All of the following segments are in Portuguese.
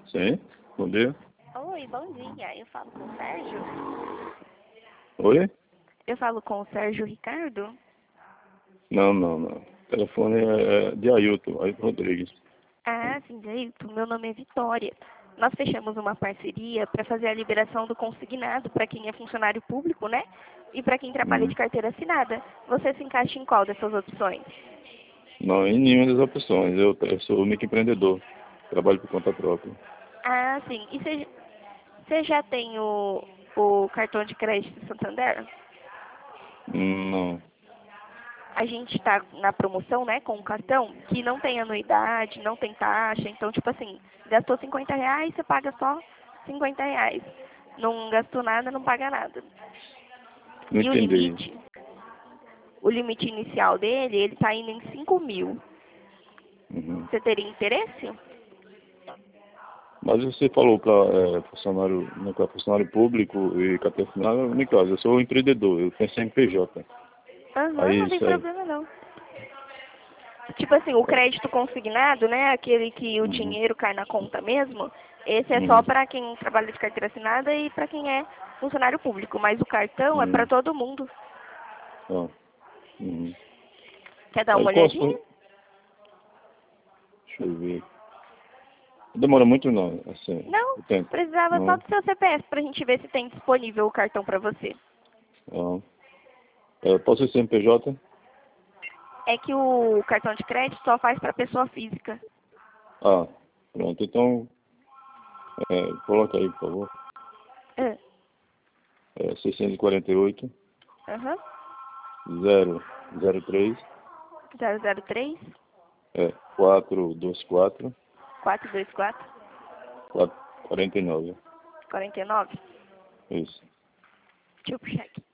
Sim, bom dia. Oi, bom dia. Eu falo com o Sérgio? Oi? Eu falo com o Sérgio Ricardo? Não, não, não. O telefone é de Ailton Rodrigues. Ah, sim, Jailton. Meu nome é Vitória. Nós fechamos uma parceria para fazer a liberação do consignado para quem é funcionário público, né? E para quem trabalha de Hum. carteira assinada. Você se encaixa em qual dessas opções? Não, em nenhuma das opções. Eu sou microempreendedor. Trabalho por conta própria. Ah, sim. E você já tem o cartão de crédito Santander? Não. A gente está na promoção, né, com o cartão, que não tem anuidade, não tem taxa. Então, tipo assim, gastou R$ 50, você paga só R$ 50. Não gastou nada, não paga nada. Não E entendi. o limite inicial dele, ele está indo em 5.000. Uhum. Você teria interesse? Mas você falou que funcionário, não que é funcionário público e carteira assinada, no caso, eu sou empreendedor, eu tenho CNPJ. Aham, Aí não tem isso aí. problema não. Tipo assim, o crédito consignado, né, aquele que o Uhum. dinheiro cai na conta mesmo, esse é só Uhum. para quem trabalha de carteira assinada e para quem é funcionário público, mas o cartão é para Uhum. todo mundo. Ó. Uhum. Quer dar Aí uma olhadinha? deixa eu ver. Demora muito não, assim, Não, o tempo. precisava só Não. do seu CPF pra gente ver se tem disponível o cartão pra você. Não. Posso ser CNPJ? É que o cartão de crédito só faz pra pessoa física. Ah, pronto. Então, coloca aí, por favor. Ah, 648 Aham. 003 003 424 424 49. 49. Isso. Deixa eu puxar aqui.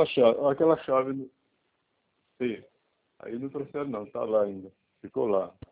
Aquela chave. Sim. Aí não trouxeram não, tá lá ainda. Ficou lá.